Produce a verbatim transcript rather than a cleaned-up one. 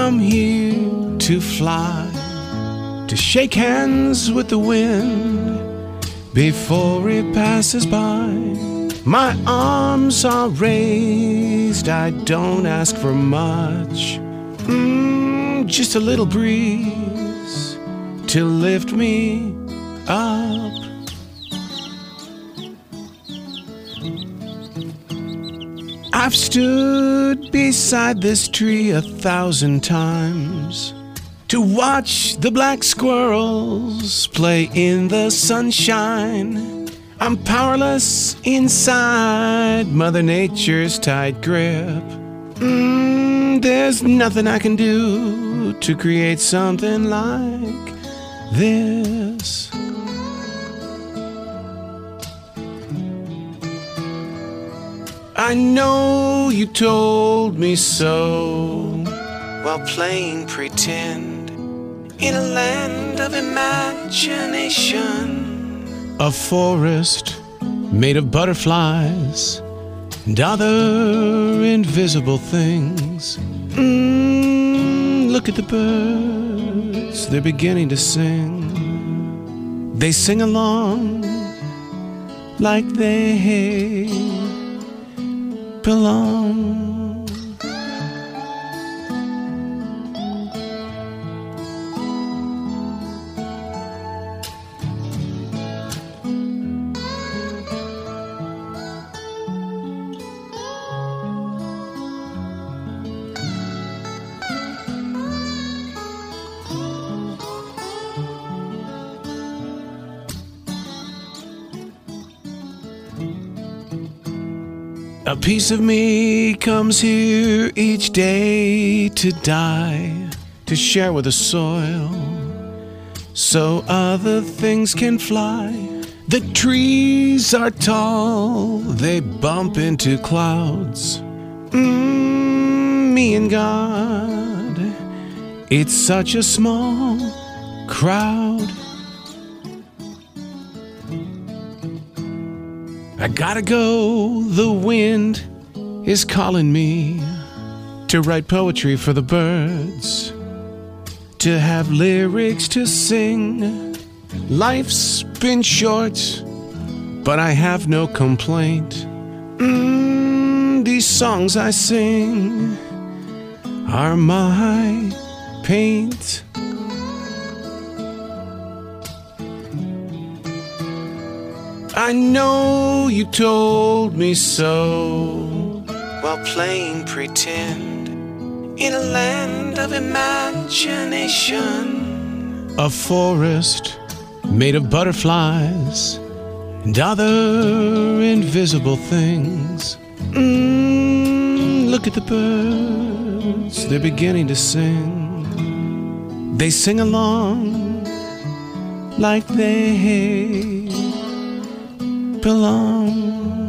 come here to fly, to shake hands with the wind before it passes by. My arms are raised, I don't ask for much, mm, just a little breeze to lift me up. I've stood beside this tree a thousand times to watch the black squirrels play in the sunshine. I'm powerless inside Mother Nature's tight grip. Mm, there's nothing I can do to create something like this. I know you told me so while playing pretend in a land of imagination. A forest made of butterflies and other invisible things. Mm, look at the birds, they're beginning to sing. They sing along like they belong. A piece of me comes here each day to die, to share with the soil, so other things can fly. The trees are tall, they bump into clouds. Mm, me and God, it's such a small crowd. I gotta go, the wind is calling me to write poetry for the birds, to have lyrics to sing. Life's been short, but I have no complaint. Mm, these songs I sing are my paint. I know you told me so while playing pretend in a land of imagination. A forest made of butterflies and other invisible things. Mm, look at the birds, they're beginning to sing. They sing along like they belong.